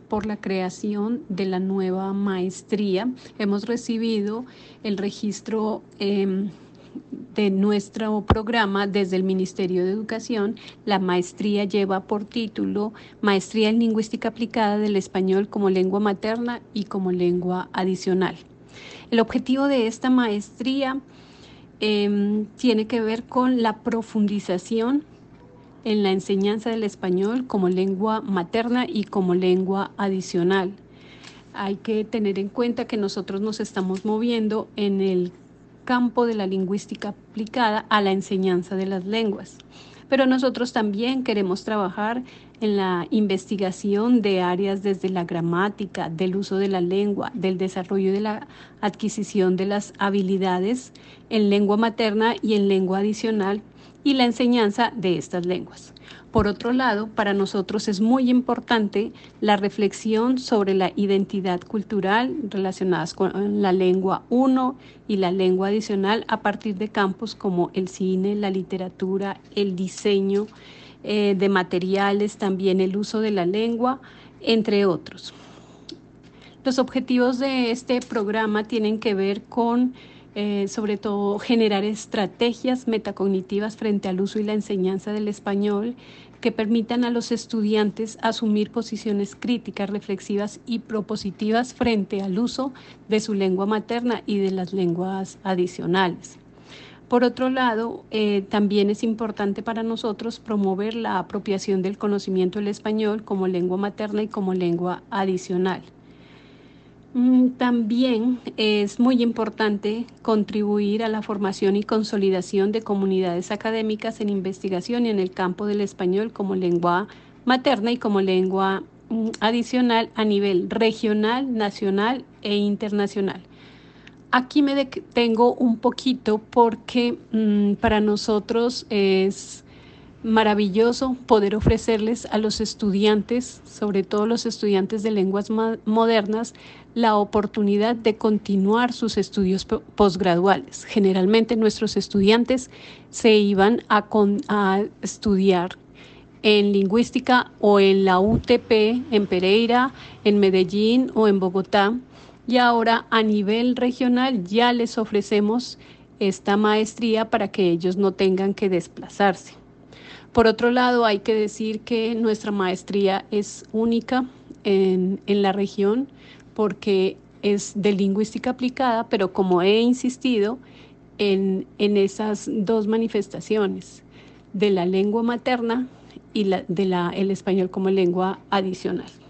por la creación de la nueva maestría. Hemos recibido el registro de nuestro programa desde el Ministerio de Educación. La maestría lleva por título Maestría en Lingüística Aplicada del Español como Lengua Materna y como Lengua Adicional. El objetivo de esta maestría tiene que ver con la profundización en la enseñanza del español como lengua materna y como lengua adicional. Hay que tener en cuenta que nosotros nos estamos moviendo en el campo de la lingüística aplicada a la enseñanza de las lenguas. Pero nosotros también queremos trabajar en la investigación de áreas desde la gramática, del uso de la lengua, del desarrollo de la adquisición de las habilidades en lengua materna y en lengua adicional y la enseñanza de estas lenguas. Por otro lado, para nosotros es muy importante la reflexión sobre la identidad cultural relacionadas con la lengua 1 y la lengua adicional a partir de campos como el cine, la literatura, el diseño de materiales, también el uso de la lengua, entre otros. Los objetivos de este programa tienen que ver con sobre todo generar estrategias metacognitivas frente al uso y la enseñanza del español que permitan a los estudiantes asumir posiciones críticas, reflexivas y propositivas frente al uso de su lengua materna y de las lenguas adicionales. Por otro lado, también es importante para nosotros promover la apropiación del conocimiento del español como lengua materna y como lengua adicional. También es muy importante contribuir a la formación y consolidación de comunidades académicas en investigación y en el campo del español como lengua materna y como lengua adicional a nivel regional, nacional e internacional. Aquí me detengo un poquito porque para nosotros es maravilloso poder ofrecerles a los estudiantes, sobre todo los estudiantes de lenguas modernas, la oportunidad de continuar sus estudios posgraduales. Generalmente nuestros estudiantes se iban a estudiar en lingüística o en la UTP, en Pereira, en Medellín o en Bogotá, y ahora a nivel regional ya les ofrecemos esta maestría para que ellos no tengan que desplazarse. Por otro lado, hay que decir que nuestra maestría es única en la región porque es de lingüística aplicada, pero como he insistido en esas dos manifestaciones de la lengua materna y el español como lengua adicional.